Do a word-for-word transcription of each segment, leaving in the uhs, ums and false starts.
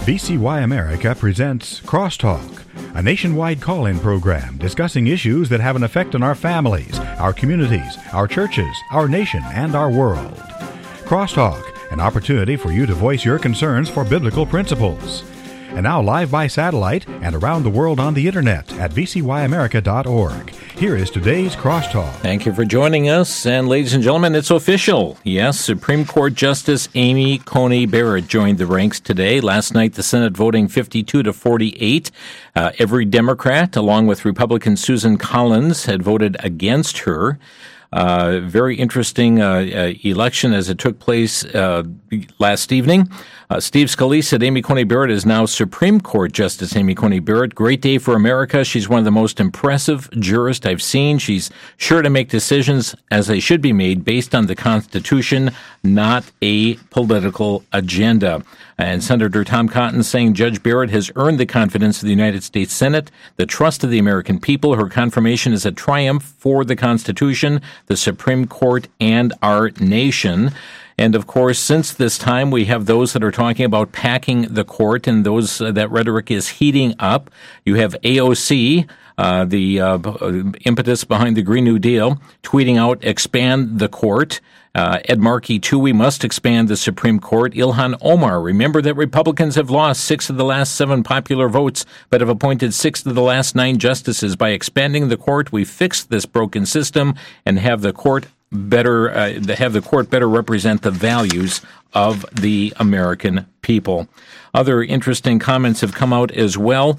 V C Y America presents Crosstalk, a nationwide call-in program discussing issues that have an effect on our families, our communities, our churches, our nation, and our world. Crosstalk, an opportunity for you to voice your concerns for biblical principles. And now live by satellite and around the world on the internet at v c y america dot org. Here is today's Crosstalk. Thank you for joining us. And ladies and gentlemen, it's official. Yes, Supreme Court Justice Amy Coney Barrett joined the ranks today. Last night, the Senate voting fifty-two to forty-eight. Uh, every Democrat, along with Republican Susan Collins, had voted against her. Uh, very interesting uh, uh, election as it took place uh, last evening. Uh, Steve Scalise said Amy Coney Barrett is now Supreme Court Justice Amy Coney Barrett. Great day for America. She's one of the most impressive jurists I've seen. She's sure to make decisions as they should be made based on the Constitution, not a political agenda. And Senator Tom Cotton saying Judge Barrett has earned the confidence of the United States Senate, the trust of the American people. Her confirmation is a triumph for the Constitution, the Supreme Court, and our nation. And, of course, since this time, we have those that are talking about packing the court, and those uh, that rhetoric is heating up. You have A O C, uh, the uh, impetus behind the Green New Deal, tweeting out, expand the court. Uh, Ed Markey, too, we must expand the Supreme Court. Ilhan Omar, remember that Republicans have lost six of the last seven popular votes, but have appointed six of the last nine justices. By expanding the court, we fixed this broken system and have the court better uh, have the court better represent the values of the American people. Other interesting comments have come out as well.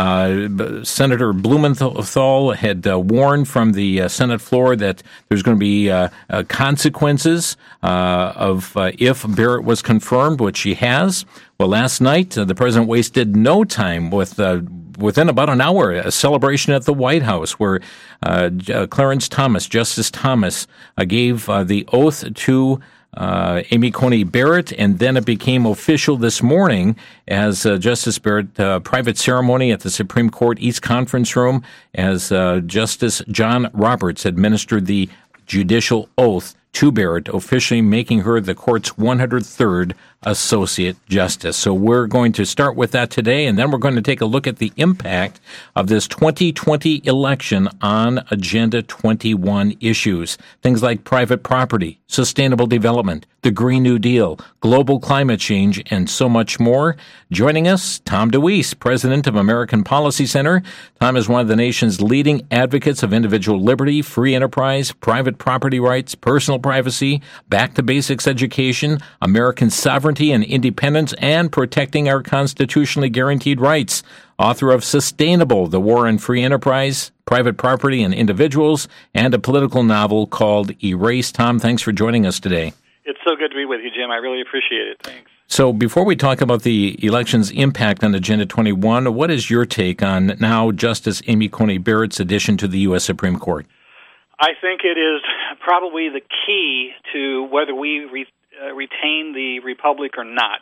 Uh, Senator Blumenthal had uh, warned from the uh, Senate floor that there's going to be uh, uh, consequences uh, of uh, if Barrett was confirmed, which she has. Well, last night, uh, the president wasted no time with uh, within about an hour, a celebration at the White House where uh, uh, Clarence Thomas, Justice Thomas, uh, gave uh, the oath to Uh, Amy Coney Barrett, and then it became official this morning as uh, Justice Barrett, uh, private ceremony at the Supreme Court East Conference Room as uh, Justice John Roberts administered the judicial oath to Barrett, officially making her the court's one hundred third Associate Justice. So we're going to start with that today, and then we're going to take a look at the impact of this twenty twenty election on Agenda twenty-one issues. Things like private property, sustainable development, the Green New Deal, global climate change, and so much more. Joining us, Tom DeWeese, president of American Policy Center. Tom is one of the nation's leading advocates of individual liberty, free enterprise, private property rights, personal privacy, back-to-basics education, American sovereignty and independence, and protecting our constitutionally guaranteed rights. Author of Sustainable, The War on Free Enterprise, Private Property and Individuals, and a political novel called Erase. Tom, thanks for joining us today. It's so good to be with you, Jim. I really appreciate it. Thanks. So before we talk about the election's impact on Agenda twenty-one, what is your take on now Justice Amy Coney Barrett's addition to the U S Supreme Court? I think it is probably the key to whether we re- uh, retain the republic or not.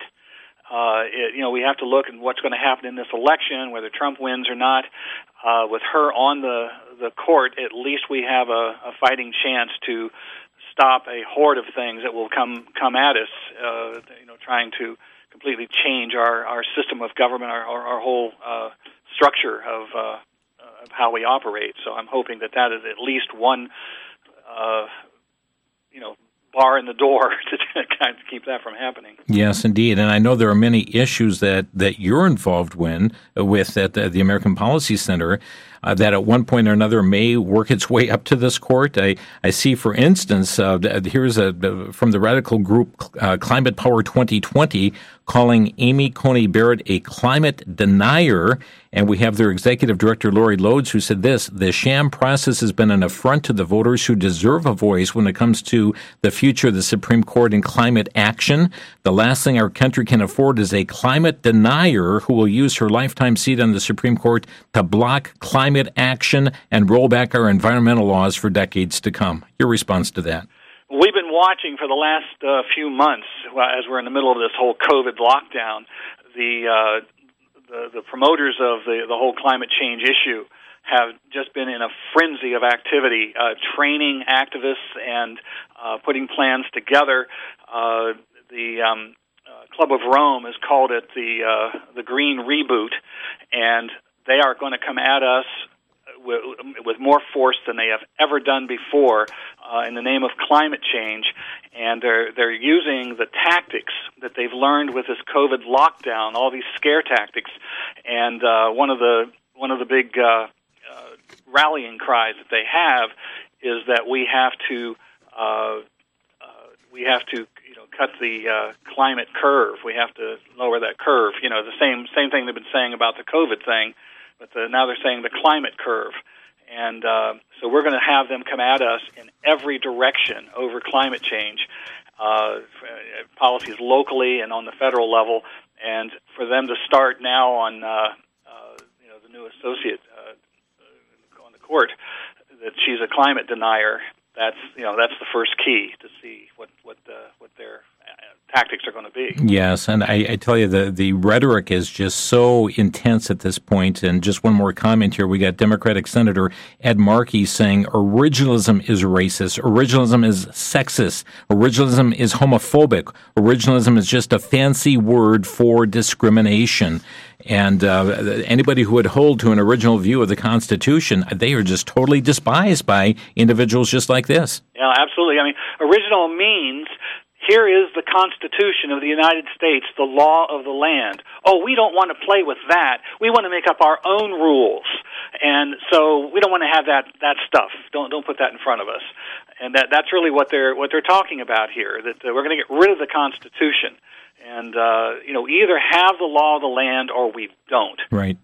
Uh, it, you know, we have to look at what's going to happen in this election, whether Trump wins or not. Uh, with her on the, the court, at least we have a, a fighting chance to stop a horde of things that will come come at us, uh, you know, trying to completely change our, our system of government, our, our, our whole uh, structure of, uh, of how we operate. So I'm hoping that that is at least one, uh, you know, bar in the door to kind of keep that from happening. Yes, indeed. And I know there are many issues that, that you're involved when, with at the, the American Policy Center uh, that at one point or another may work its way up to this court. I, I see, for instance, uh, here's a from the radical group uh, Climate Power twenty twenty calling Amy Coney Barrett a climate denier. And we have their executive director, Lori Lodes, who said this: the sham process has been an affront to the voters who deserve a voice when it comes to the future of the Supreme Court and climate action. The last thing our country can afford is a climate denier who will use her lifetime seat on the Supreme Court to block climate action and roll back our environmental laws for decades to come. Your response to that? We've been watching for the last uh, few months, as we're in the middle of this whole COVID lockdown, the uh, the, the promoters of the, the whole climate change issue have just been in a frenzy of activity, uh, training activists and uh, putting plans together. Uh, the um, uh, Club of Rome has called it the uh, the green reboot, and they are going to come at us with, with more force than they have ever done before uh, in the name of climate change. And they're they're using the tactics that they've learned with this COVID lockdown, all these scare tactics. And uh, one of the one of the big uh, uh, rallying cries that they have is that we have to uh, uh, we have to you know cut the uh, climate curve. We have to lower that curve. You know, the same same thing they've been saying about the COVID thing, but the, now they're saying the climate curve. And uh, so we're going to have them come at us in every direction over climate change, uh, policies locally and on the federal level, and for them to start now on uh, uh, you know the new associate uh, on the court that she's a climate denier. That's you know that's the first key to see what what uh, what their tactics are going to be. Yes, and I, I tell you, the, the rhetoric is just so intense at this point. And just one more comment here. We got Democratic Senator Ed Markey saying originalism is racist, originalism is sexist, originalism is homophobic, originalism is just a fancy word for discrimination. And uh, anybody who would hold to an original view of the Constitution, they are just totally despised by individuals just like this. Yeah, absolutely. I mean, original means here is the Constitution of the United States, the law of the land. Oh, we don't want to play with that. We want to make up our own rules. And so we don't want to have that, that stuff. Don't don't put that in front of us. And that that's really what they're what they're talking about here, that uh, we're going to get rid of the Constitution. And, uh, you know, either have the law of the land or we don't. Right.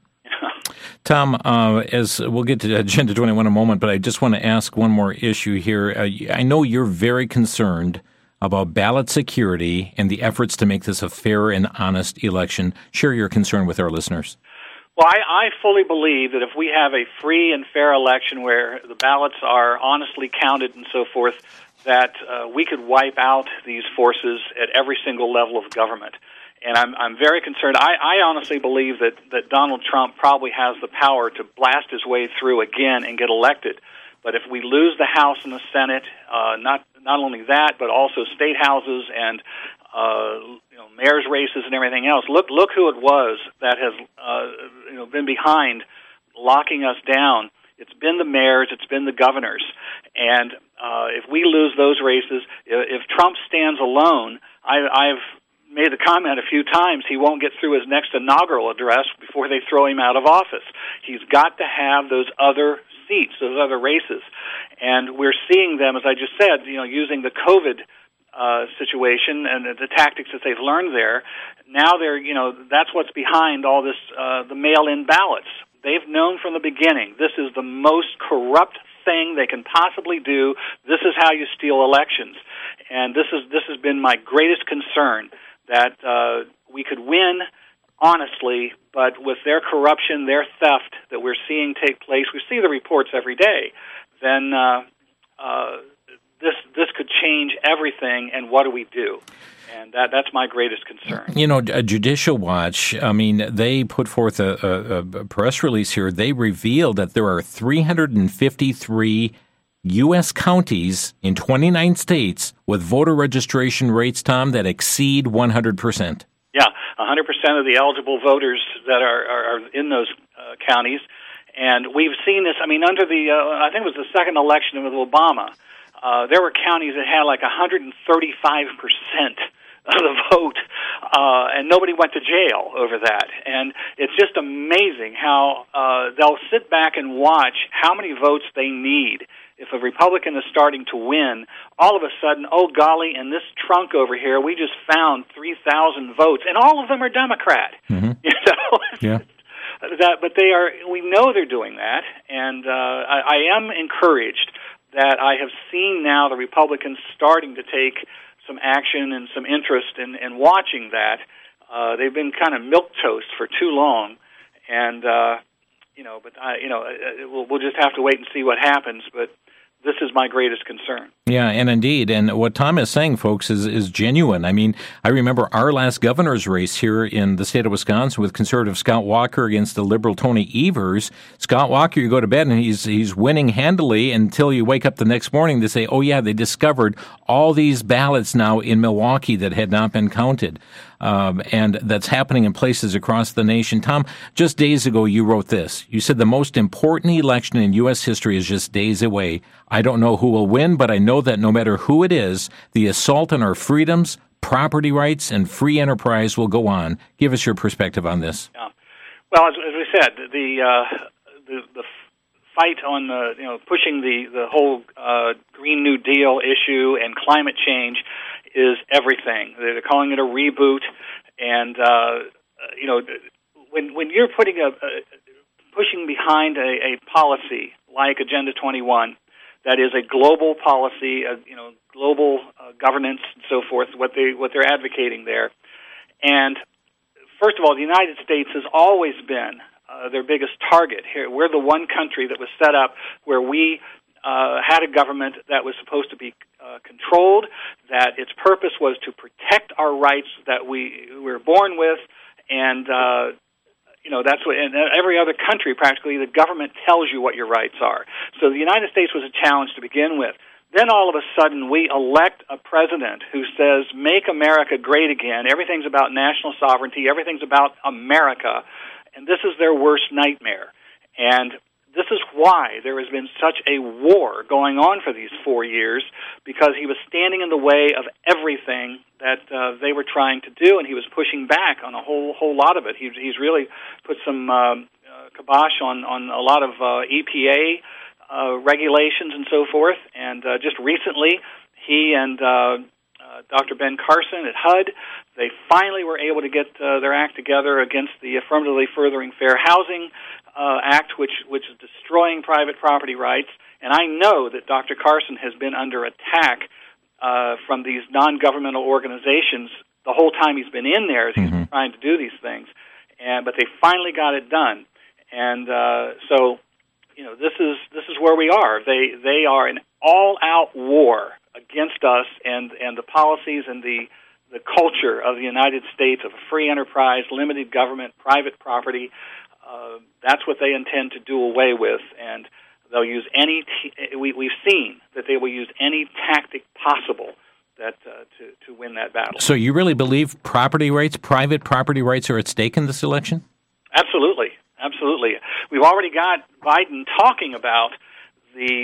Tom, uh, as we'll get to Agenda twenty-one in a moment, but I just want to ask one more issue here. Uh, I know you're very concerned about ballot security and the efforts to make this a fair and honest election. Share your concern with our listeners. Well, I, I fully believe that if we have a free and fair election where the ballots are honestly counted and so forth, that uh, we could wipe out these forces at every single level of government. And I'm I'm very concerned. I, I honestly believe that, that Donald Trump probably has the power to blast his way through again and get elected. But if we lose the House and the Senate, uh, not not only that, but also state houses and uh, you know mayor's races and everything else. Look look who it was that has uh, you know been behind locking us down. It's been the mayors, it's been the governors, and uh, if we lose those races, if Trump stands alone, I, I've made the comment a few times, he won't get through his next inaugural address before they throw him out of office. He's got to have those other seats, those other races. And we're seeing them, as I just said, you know, using the COVID uh, situation and the tactics that they've learned there. Now they're, you know, that's what's behind all this, uh, the mail-in ballots. They've known from the beginning, this is the most corrupt thing they can possibly do. This is how you steal elections. And this is this has been my greatest concern, that uh, we could win honestly, but with their corruption, their theft that we're seeing take place, we see the reports every day, then uh, uh, this this could change everything, and what do we do? And that that's my greatest concern. You know, a Judicial Watch, I mean, they put forth a, a, a press release here. They revealed that there are three hundred fifty-three U S counties in twenty-nine states with voter registration rates, Tom, that exceed one hundred percent. Yeah, one hundred percent of the eligible voters that are, are, are in those uh, counties. And we've seen this, I mean, under the, uh, I think it was the second election with Obama, uh, there were counties that had like one hundred thirty-five percent of the vote, uh, and nobody went to jail over that. And it's just amazing how uh, they'll sit back and watch how many votes they need. If a Republican is starting to win, all of a sudden, oh golly, in this trunk over here, we just found three thousand votes, and all of them are Democrat. Mm-hmm. You know, yeah. that, but they are. We know they're doing that, and uh, I, I am encouraged that I have seen now the Republicans starting to take some action and some interest in, in watching that. Uh, they've been kind of milquetoast for too long, and uh, you know, but I, you know, we'll, we'll just have to wait and see what happens. But this is my greatest concern. Yeah, and indeed, and what Tom is saying, folks, is is genuine. I mean, I remember our last governor's race here in the state of Wisconsin with conservative Scott Walker against the liberal Tony Evers. Scott Walker, you go to bed and he's he's winning handily until you wake up the next morning to say, oh yeah, they discovered all these ballots now in Milwaukee that had not been counted. um, and that's happening in places across the nation. Tom, just days ago you wrote this. You said the most important election in U S history is just days away. I don't know who will win, but I know that no matter who it is, the assault on our freedoms, property rights, and free enterprise will go on. Give us your perspective on this. Yeah. Well, as, as we said, the uh, the, the fight on the you know pushing the the whole uh, Green New Deal issue and climate change is everything. They're calling it a reboot, and uh, you know when when you're putting a, a pushing behind a, a policy like Agenda twenty-one, that is a global policy, a, you know global uh, governance and so forth. What they what they're advocating there, and first of all, the United States has always been Uh, their biggest target here. We're the one country that was set up where we uh, had a government that was supposed to be uh, controlled, that its purpose was to protect our rights that we, we were born with, and uh, you know that's what. In every other country, practically, the government tells you what your rights are. So the United States was a challenge to begin with. Then all of a sudden we elect a president who says, "Make America great again. Everything's about national sovereignty. Everything's about America." And this is their worst nightmare. And this is why there has been such a war going on for these four years, because he was standing in the way of everything that uh, they were trying to do, and he was pushing back on a whole whole lot of it. He, he's really put some um, uh, kibosh on, on a lot of uh, E P A uh, regulations and so forth. And uh, just recently, he and uh, uh, Doctor Ben Carson at H U D, they finally were able to get uh, their act together against the Affirmatively Furthering Fair Housing uh, Act, which which is destroying private property rights. And I know that Doctor Carson has been under attack uh, from these non-governmental organizations the whole time he's been in there as he's mm-hmm. trying to do these things. And but they finally got it done. And uh, so, you know, this is this is where we are. They they are an all-out war against us and, and the policies and the the culture of the United States of a free enterprise, limited government, private property. Uh, that's what they intend to do away with, and they'll use any. T- we, we've seen that they will use any tactic possible that uh, to to win that battle. So you really believe property rights, private property rights, are at stake in this election? Absolutely, absolutely. We've already got Biden talking about the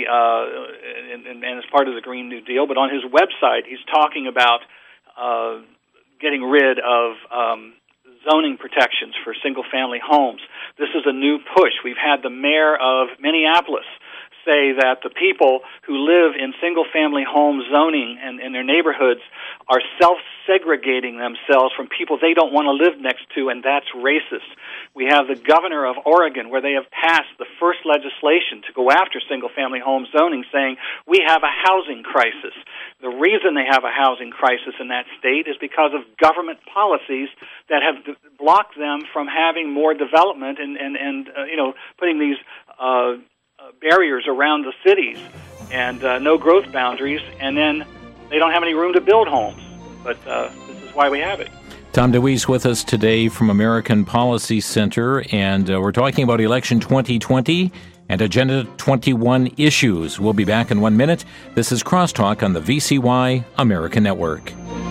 uh, and, and, and as part of the Green New Deal, but on his website, he's talking about uh, getting rid of um, zoning protections for single-family homes. This is a new push. We've had the mayor of Minneapolis say that the people who live in single-family home zoning and in their neighborhoods are self-segregating themselves from people they don't want to live next to, and that's racist. We have the governor of Oregon, where they have passed the first legislation to go after single-family home zoning, saying we have a housing crisis. The reason they have a housing crisis in that state is because of government policies that have d- blocked them from having more development and, and, and uh, you know, putting these uh, uh, barriers around the cities and uh, no growth boundaries, and then they don't have any room to build homes. But uh, this is why we have it. Tom DeWeese with us today from American Policy Center, and uh, we're talking about Election twenty twenty and Agenda twenty-one issues. We'll be back in one minute. This is Crosstalk on the V C Y American Network.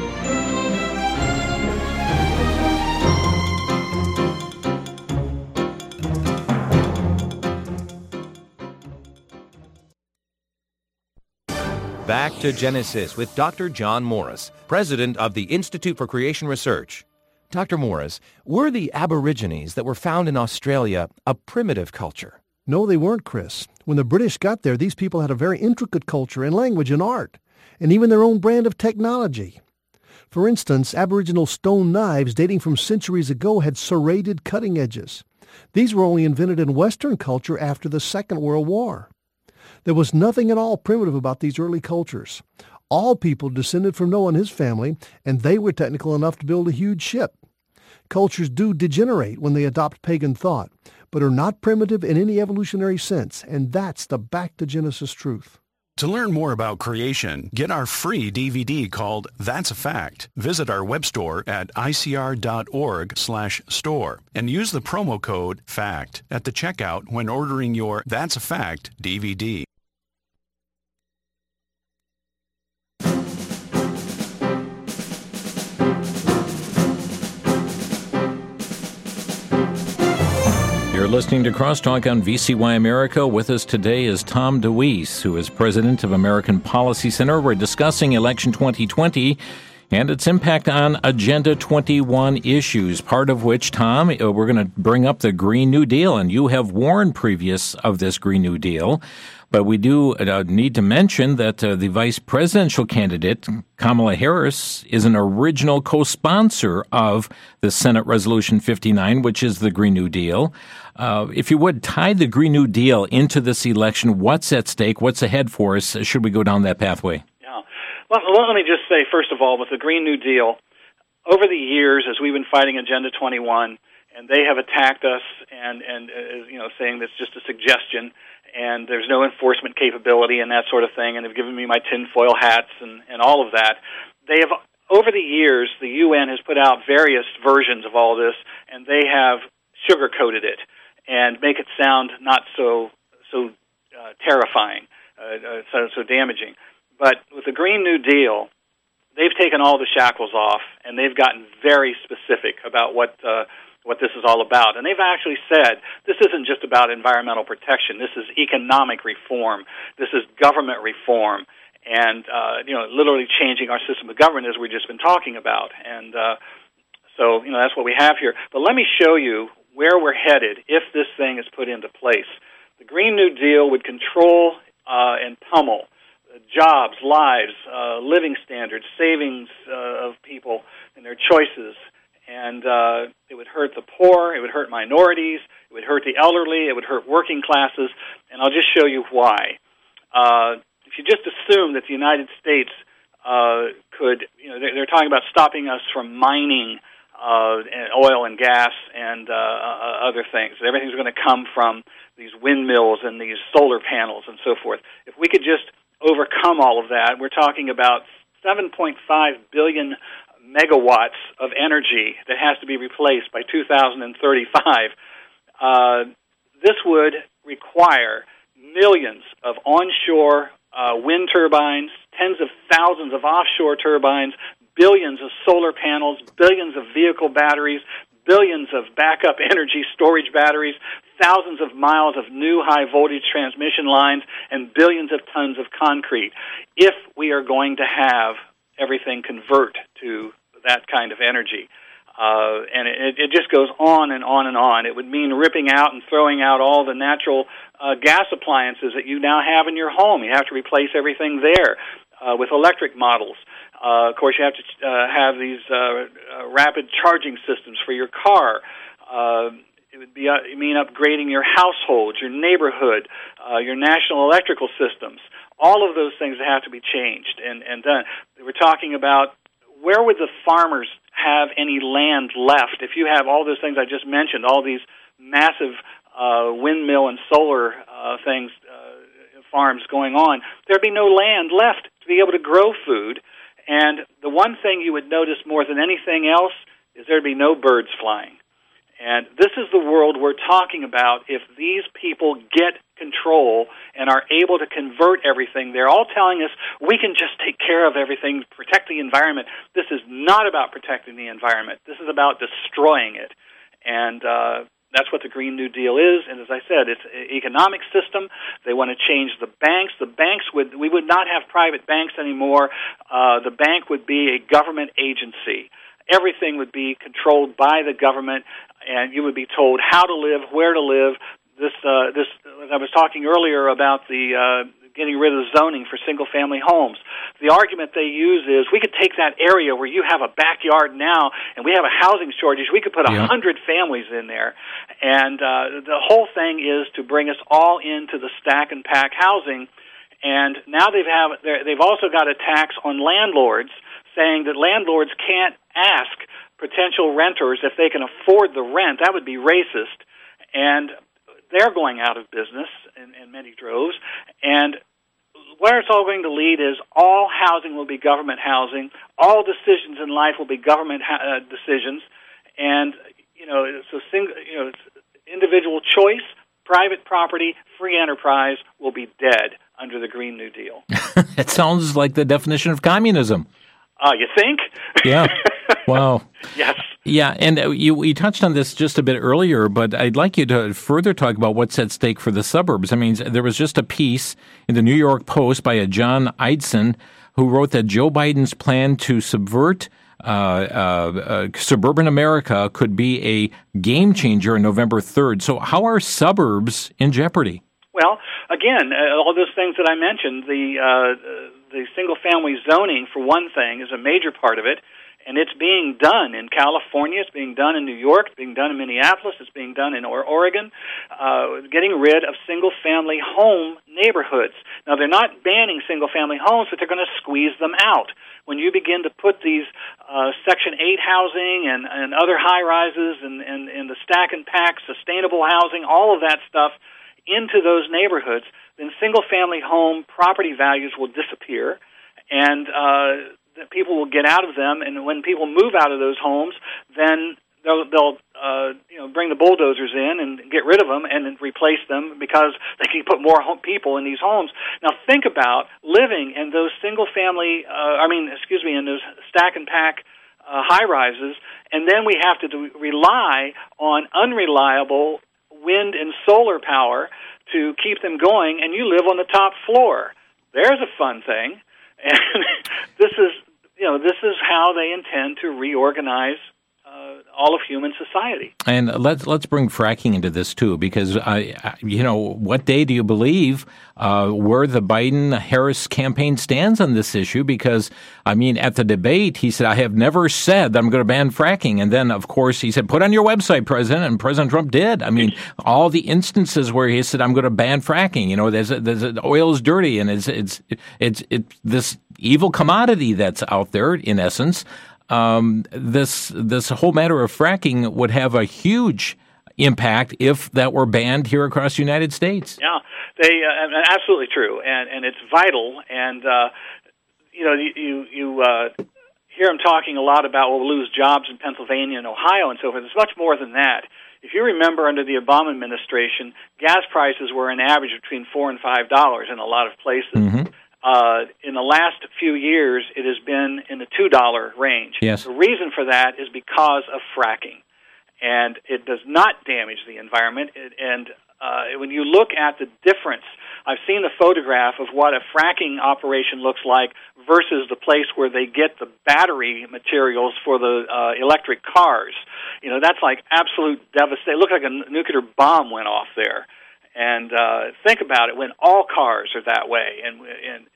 Back to Genesis with Doctor John Morris, president of the Institute for Creation Research. Doctor Morris, were the Aborigines that were found in Australia a primitive culture? No, they weren't, Chris. When the British got there, these people had a very intricate culture and language and art, and even their own brand of technology. For instance, Aboriginal stone knives dating from centuries ago had serrated cutting edges. These were only invented in Western culture after the Second World War. There was nothing at all primitive about these early cultures. All people descended from Noah and his family, and they were technical enough to build a huge ship. Cultures do degenerate when they adopt pagan thought, but are not primitive in any evolutionary sense, and that's the Back to Genesis truth. To learn more about creation, get our free D V D called That's a Fact. Visit our web store at I C R dot org slash store and use the promo code FACT at the checkout when ordering your That's a Fact D V D. listening to Crosstalk on V C Y America. With us today is Tom DeWeese, who is president of American Policy Center. We're discussing Election twenty twenty and its impact on Agenda twenty-one issues, part of which, Tom, we're going to bring up the Green New Deal, and you have warned previous of this Green New Deal. But we do uh, need to mention that uh, the vice presidential candidate, Kamala Harris, is an original co-sponsor of the Senate Resolution fifty-nine, which is the Green New Deal. Uh, if you would, tie the Green New Deal into this election. What's at stake? What's ahead for us? Should we go down that pathway? Yeah. Well, let me just say, first of all, with the Green New Deal, over the years, as we've been fighting Agenda twenty-one, and they have attacked us and, and uh, you know, saying that's just a suggestion, and there's no enforcement capability and that sort of thing, and they've given me my tinfoil hats and, and all of that. They have, over the years, the U N has put out various versions of all this, and they have sugar-coated it and make it sound not so so uh, terrifying, uh, uh, so, so damaging. But with the Green New Deal, they've taken all the shackles off, and they've gotten very specific about what uh, what this is all about. And they've actually said this isn't just about environmental protection. This is economic reform. This is government reform. And, uh, you know, literally changing our system of government, as we've just been talking about. And uh, so, you know, that's what we have here. But let me show you where we're headed if this thing is put into place. The Green New Deal would control uh, and pummel jobs, lives, uh, living standards, savings uh, of people and their choices. And uh, it would hurt the poor, it would hurt minorities, it would hurt the elderly, it would hurt working classes, and I'll just show you why. Uh, if you just assume that the United States uh, could, you know, they're, they're talking about stopping us from mining uh, oil and gas and uh, other things. Everything's going to come from these windmills and these solar panels and so forth. If we could just overcome all of that, we're talking about seven point five billion megawatts of energy that has to be replaced by two thousand thirty-five. Uh, this would require millions of onshore uh, wind turbines, tens of thousands of offshore turbines, billions of solar panels, billions of vehicle batteries, billions of backup energy storage batteries, thousands of miles of new high-voltage transmission lines, and billions of tons of concrete if we are going to have everything convert to that kind of energy. Uh, and it, it just goes on and on and on. It would mean ripping out and throwing out all the natural uh, gas appliances that you now have in your home. You have to replace everything there uh, with electric models. Uh, of course, you have to uh, have these uh, uh, rapid charging systems for your car. Uh, it would be uh, mean upgrading your household, your neighborhood, uh, your national electrical systems. All of those things have to be changed and, and done. We're talking about where would the farmers have any land left if you have all those things I just mentioned, all these massive uh, windmill and solar uh, things, uh, farms going on. There'd be no land left to be able to grow food. And the one thing you would notice more than anything else is there'd be no birds flying. And this is the world we're talking about if these people get control and are able to convert everything. They're all telling us we can just take care of everything, protect the environment. This is not about protecting the environment. This is about destroying it. And uh, that's what the Green New Deal is. And as I said, it's an economic system. They want to change the banks. The banks would, we would not have private banks anymore. Uh, the bank would be a government agency. Everything would be controlled by the government, and you would be told how to live, where to live. This, uh, this. I was talking earlier about the uh, getting rid of the zoning for single-family homes. The argument they use is we could take that area where you have a backyard now, and we have a housing shortage. We could put a yeah. hundred families in there, and uh, the whole thing is to bring us all into the stack and pack housing. And now they've have they've also got a tax on landlords, saying that landlords can't ask potential renters if they can afford the rent. That would be racist. And they're going out of business in, in many droves. And where it's all going to lead is all housing will be government housing. All decisions in life will be government ha- uh, decisions. And, you know, so sing- you know, individual choice, private property, free enterprise will be dead under the Green New Deal. It sounds like the definition of communism. Uh, you think? Yeah. Wow. Yes. Yeah, and you, you touched on this just a bit earlier, but I'd like you to further talk about what's at stake for the suburbs. I mean, there was just a piece in the New York Post by a John Eidson who wrote that Joe Biden's plan to subvert uh, uh, uh, suburban America could be a game changer on November third. So how are suburbs in jeopardy? Well, again, uh, all those things that I mentioned, the uh, the single-family zoning, for one thing, is a major part of it. And it's being done in California, it's being done in New York, it's being done in Minneapolis, it's being done in Oregon, uh, getting rid of single-family home neighborhoods. Now, they're not banning single-family homes, but they're going to squeeze them out. When you begin to put these uh, Section eight housing and, and other high-rises and, and, and the stack and pack, sustainable housing, all of that stuff into those neighborhoods, then single-family home property values will disappear, and uh that people will get out of them, and when people move out of those homes, then they'll, they'll uh, you know, bring the bulldozers in and get rid of them and then replace them because they can put more home people in these homes. Now, think about living in those single-family, uh, I mean, excuse me, in those stack and pack uh, high-rises, and then we have to do, rely on unreliable wind and solar power to keep them going, and you live on the top floor. There's a fun thing. And this is, you know, this is how they intend to reorganize uh, all of human society. And let's let's bring fracking into this too, because I, I you know, what day do you believe uh, where the Biden-Harris campaign stands on this issue? Because I mean, at the debate, he said, "I have never said that I'm going to ban fracking," and then, of course, he said, "Put on your website, President," and President Trump did. I mean, all the instances where he said, "I'm going to ban fracking," you know, there's a, there's a, oil is dirty, and it's it's it's it's this evil commodity that's out there, in essence. Um, this this whole matter of fracking would have a huge impact if that were banned here across the United States. Yeah, they uh, absolutely true, and and it's vital. And uh, you know, you you, you uh, hear them talking a lot about we'll lose jobs in Pennsylvania and Ohio and so forth. It's much more than that. If you remember, under the Obama administration, gas prices were an average between four and five dollars in a lot of places. Mm-hmm. Uh, in the last few years, it has been in the two dollar range. Yes. The reason for that is because of fracking, and it does not damage the environment. It, and uh, when you look at the difference, I've seen the photograph of what a fracking operation looks like versus the place where they get the battery materials for the uh, electric cars. You know, that's like absolute devastation. It looked like a n- nuclear bomb went off there. And uh, think about it, when all cars are that way, and and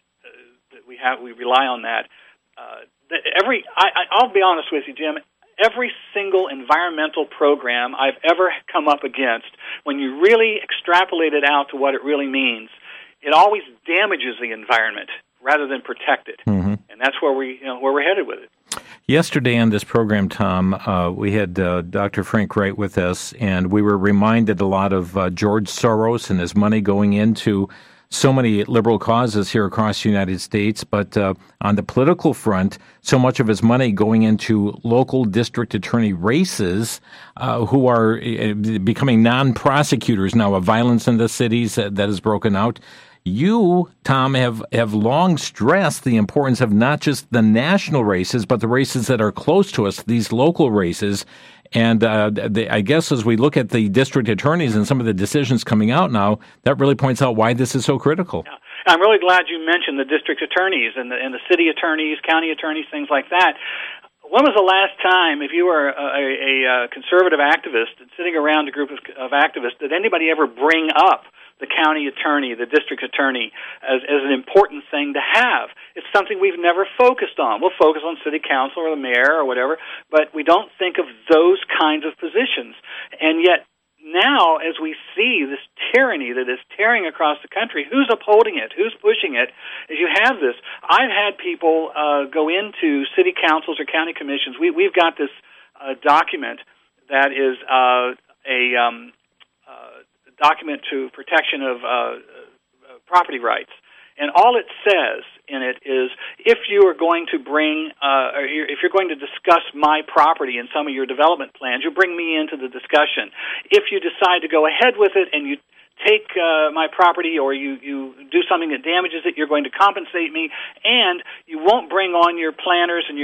we have we rely on that. Uh, every I, I'll be honest with you, Jim. Every single environmental program I've ever come up against, when you really extrapolate it out to what it really means, it always damages the environment rather than protect it. Mm-hmm. And that's where we you know where we're headed with it. Yesterday on this program, Tom, uh, we had uh, Doctor Frank Wright with us, and we were reminded a lot of uh, George Soros and his money going into so many liberal causes here across the United States, but uh, on the political front, so much of his money going into local district attorney races uh, who are uh, becoming non-prosecutors now of violence in the cities that, that has broken out. You, Tom, have, have long stressed the importance of not just the national races, but the races that are close to us, these local races. And uh, the, I guess as we look at the district attorneys and some of the decisions coming out now, that really points out why this is so critical. Yeah. I'm really glad you mentioned the district attorneys and the, and the city attorneys, county attorneys, things like that. When was the last time, if you were a, a, a conservative activist sitting around a group of, of activists, did anybody ever bring up the county attorney, the district attorney, as, as an important thing to have? It's something we've never focused on. We'll focus on city council or the mayor or whatever, but we don't think of those kinds of positions. And yet now, as we see this tyranny that is tearing across the country, who's upholding it? Who's pushing it? As you have this, I've had people uh, go into city councils or county commissions. We, we've got this uh, document that is uh, a... Um, uh, document to protection of uh, property rights. And all it says in it is, if you are going to bring, uh, or if you're going to discuss my property in some of your development plans, you bring me into the discussion. If you decide to go ahead with it and you take uh, my property or you, you do something that damages it, you're going to compensate me, and you won't bring on your planners and your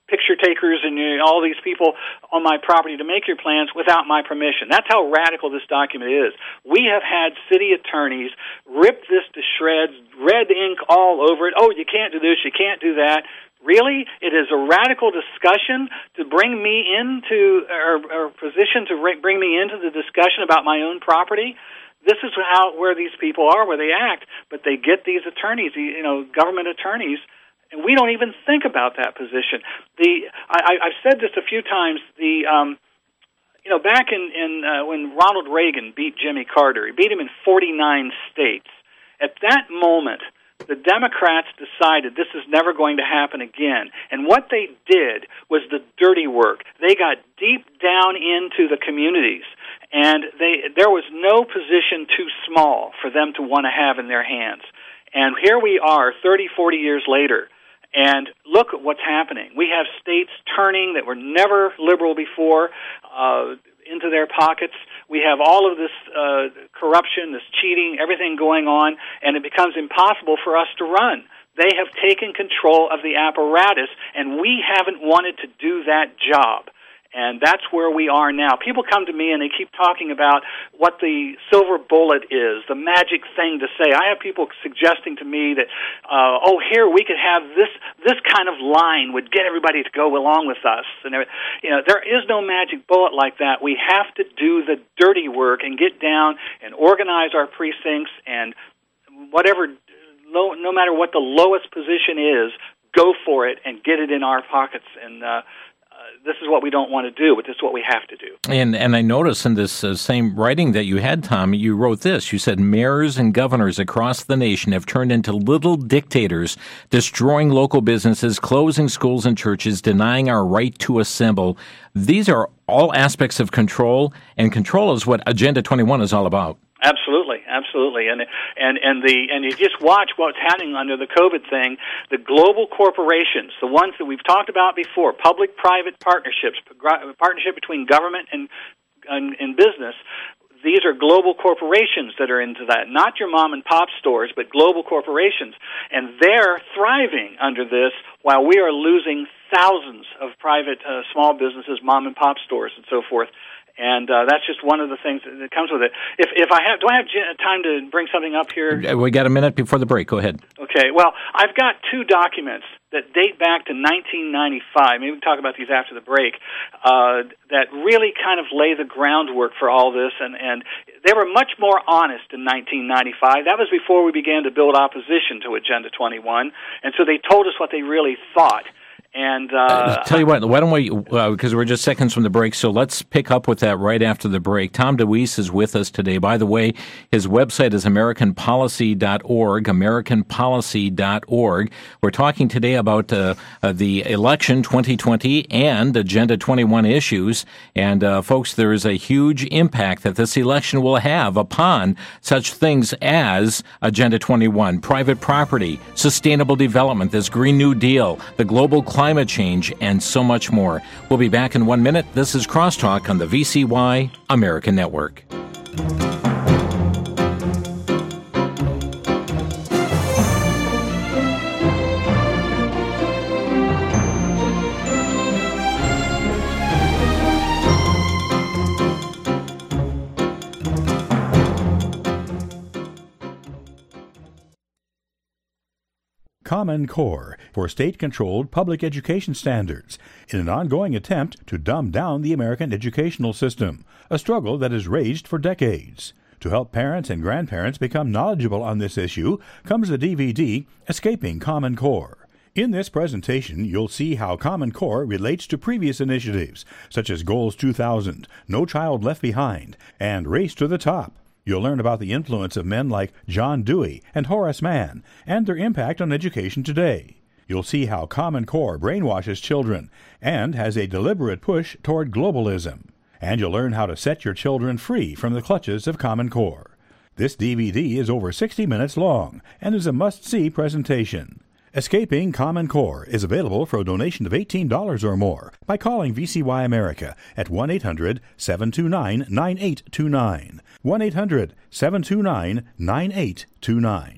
picture takers and you know, all these people on my property to make your plans without my permission. That's how radical this document is. We have had city attorneys rip this to shreds, red ink all over it. Oh, you can't do this, you can't do that. Really? It is a radical discussion to bring me into, or, or position to bring me into the discussion about my own property? This is how where these people are, where they act, but they get these attorneys, you know, government attorneys, and we don't even think about that position. The I, I've said this a few times. The um, you know, back in in uh, when Ronald Reagan beat Jimmy Carter, he beat him in forty-nine states. At that moment, the Democrats decided this is never going to happen again. And what they did was the dirty work. They got deep down into the communities, and they there was no position too small for them to want to have in their hands. And here we are, thirty, forty years later, and look at what's happening. We have states turning that were never liberal before uh, into their pockets. We have all of this uh, corruption, this cheating, everything going on, and it becomes impossible for us to run. They have taken control of the apparatus, and we haven't wanted to do that job. And that's where we are now. People come to me and they keep talking about what the silver bullet is, the magic thing to say. I have people suggesting to me that, uh, oh, here we could have this this kind of line would get everybody to go along with us. And you know, there is no magic bullet like that. We have to do the dirty work and get down and organize our precincts and whatever, low, no matter what the lowest position is, go for it and get it in our pockets. And uh, this is what we don't want to do, but this is what we have to do. And and I noticed in this uh, same writing that you had, Tom, you wrote this. You said, mayors and governors across the nation have turned into little dictators, destroying local businesses, closing schools and churches, denying our right to assemble. These are all aspects of control, and control is what Agenda twenty-one is all about. Absolutely, absolutely, and and and the and you just watch what's happening under the COVID thing. The global corporations, the ones that we've talked about before, public-private partnerships, partnership between government and and, and business. These are global corporations that are into that, not your mom and pop stores, but global corporations, and they're thriving under this, while we are losing thousands of private uh, small businesses, mom and pop stores, and so forth. And uh, that's just one of the things that comes with it. If if I have, do I have time to bring something up here? We got a minute before the break. Go ahead. Okay. Well, I've got two documents that date back to nineteen ninety-five. Maybe we can talk about these after the break. Uh, that really kind of lay the groundwork for all this, and and they were much more honest in nineteen ninety-five. That was before we began to build opposition to Agenda twenty-one, and so they told us what they really thought. And uh, uh, tell you what, why don't we, uh, because we're just seconds from the break, so let's pick up with that right after the break. Tom DeWeese is with us today. By the way, his website is American Policy dot org, American Policy dot org. We're talking today about uh, uh, the election twenty twenty and Agenda twenty-one issues. And, uh, folks, there is a huge impact that this election will have upon such things as Agenda twenty-one, private property, sustainable development, this Green New Deal, the global climate change, and so much more. We'll be back in one minute. This is Crosstalk on the V C Y American Network. Common Core for state-controlled public education standards in an ongoing attempt to dumb down the American educational system, a struggle that has raged for decades. To help parents and grandparents become knowledgeable on this issue comes the D V D, Escaping Common Core. In this presentation, you'll see how Common Core relates to previous initiatives, such as Goals two thousand, No Child Left Behind, and Race to the Top. You'll learn about the influence of men like John Dewey and Horace Mann and their impact on education today. You'll see how Common Core brainwashes children and has a deliberate push toward globalism. And you'll learn how to set your children free from the clutches of Common Core. This D V D is over sixty minutes long and is a must-see presentation. Escaping Common Core is available for a donation of eighteen dollars or more by calling V C Y America at one eight hundred seven two nine nine eight two nine. one eight hundred seven two nine nine eight two nine.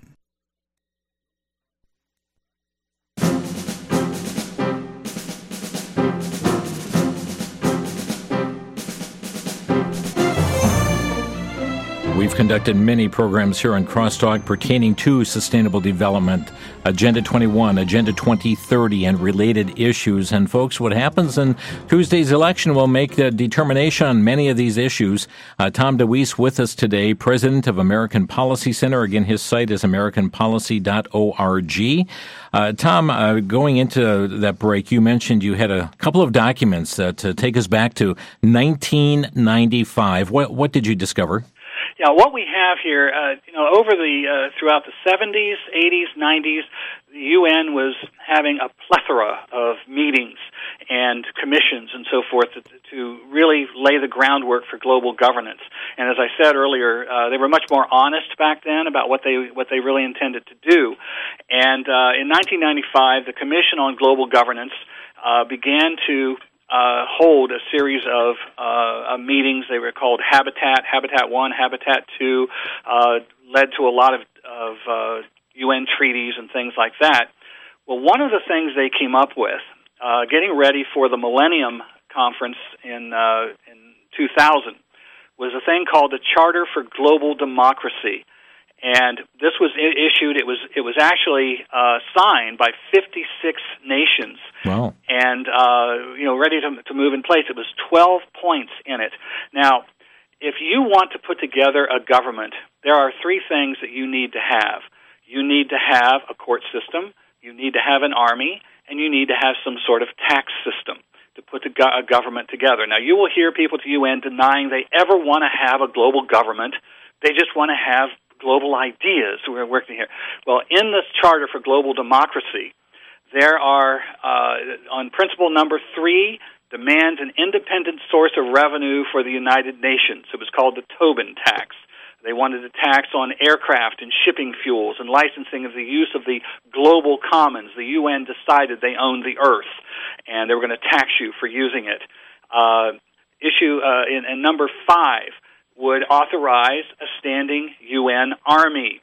We've conducted many programs here on Crosstalk pertaining to sustainable development, Agenda twenty-one, Agenda twenty thirty, and related issues. And folks, what happens in Tuesday's election will make a determination on many of these issues. Uh, Tom DeWeese with us today, president of American Policy Center. Again, his site is american policy dot org. Uh, Tom, uh, going into that break, you mentioned you had a couple of documents uh, to take us back to nineteen ninety-five. What, what did you discover? Yeah, what we have here, uh, you know, over the uh, throughout the seventies, eighties, nineties, the U N was having a plethora of meetings and commissions and so forth to, to really lay the groundwork for global governance. And as I said earlier, uh, they were much more honest back then about what they what they really intended to do. And uh, in nineteen ninety-five, the Commission on Global Governance uh, began to Uh, hold a series of uh, uh, meetings. They were called Habitat, Habitat one, Habitat two, uh, led to a lot of, of uh, U N treaties and things like that. Well, one of the things they came up with, uh, getting ready for the Millennium Conference in, uh, in two thousand, was a thing called the Charter for Global Democracy. And this was issued, it was it was actually uh, signed by fifty-six nations. Wow. And, uh, you know, ready to, to move in place. It was twelve points in it. Now, if you want to put together a government, there are three things that you need to have. You need to have a court system, you need to have an army, and you need to have some sort of tax system to put a government together. Now, you will hear people at the U N denying they ever want to have a global government. They just want to have global ideas. We're working here. Well, in this Charter for Global Democracy, there are, uh, on principle number three, demands an independent source of revenue for the United Nations. It was called the Tobin tax. They wanted a tax on aircraft and shipping fuels and licensing of the use of the global commons. The U N decided they owned the earth, and they were going to tax you for using it. Uh, issue uh, in, in number five would authorize a standing U N army.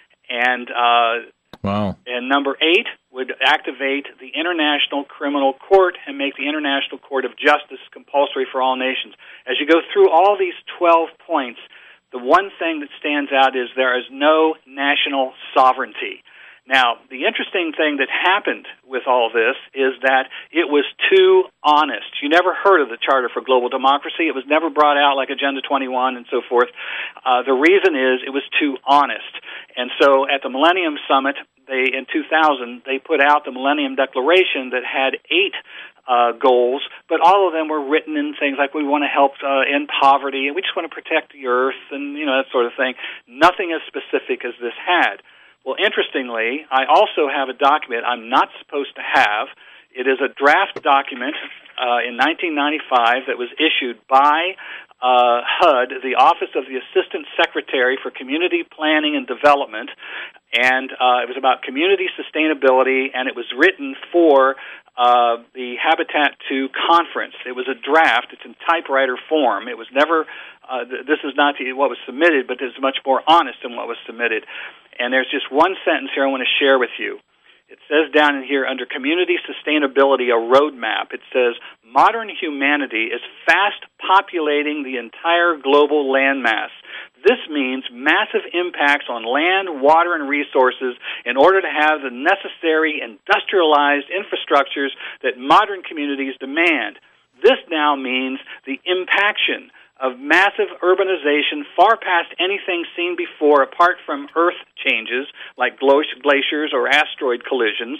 And uh, wow. And number eight would activate the International Criminal Court and make the International Court of Justice compulsory for all nations. As you go through all these twelve points, the one thing that stands out is there is no national sovereignty. Now, the interesting thing that happened with all this is that it was too honest. You never heard of the Charter for Global Democracy. It was never brought out like Agenda twenty-one and so forth. Uh, the reason is it was too honest. And so at the Millennium Summit, they in two thousand, they put out the Millennium Declaration that had eight uh, goals, but all of them were written in things like we want to help uh, end poverty, and we just want to protect the earth, and you know that sort of thing. Nothing as specific as this had. Well, interestingly, I also have a document I'm not supposed to have. It is a draft document uh, in nineteen ninety-five that was issued by uh, H U D, the Office of the Assistant Secretary for Community Planning and Development, and uh, it was about community sustainability, and it was written for uh, the Habitat two conference. It was a draft. It's in typewriter form. It was never, uh, th- this is not the, what was submitted, but it's much more honest than what was submitted. And there's just one sentence here I want to share with you. It says down in here under community sustainability, a roadmap, it says, modern humanity is fast populating the entire global landmass. This means massive impacts on land, water, and resources in order to have the necessary industrialized infrastructures that modern communities demand. This now means the impaction of massive urbanization far past anything seen before apart from Earth changes like glaciers or asteroid collisions,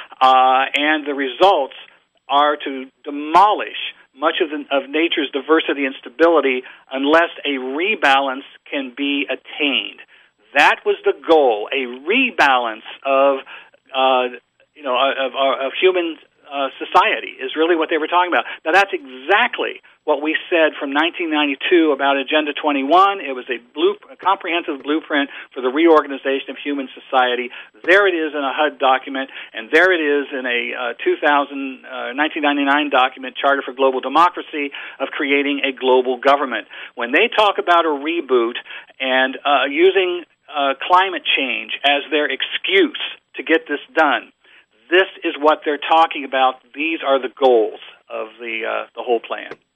uh, and the results are to demolish much of, the, of nature's diversity and stability unless a rebalance can be attained. That was the goal, a rebalance of, uh, you know, of, of, of human uh, society is really what they were talking about. Now, that's exactly what we said from nineteen ninety-two about Agenda twenty-one. It was a, blue, a comprehensive blueprint for the reorganization of human society. There it is in a H U D document, and there it is in a uh, two thousand, uh, nineteen ninety-nine document, Charter for Global Democracy, of creating a global government. When they talk about a reboot and uh, using uh, climate change as their excuse to get this done, this is what they're talking about. These are the goals of the uh, the whole plan.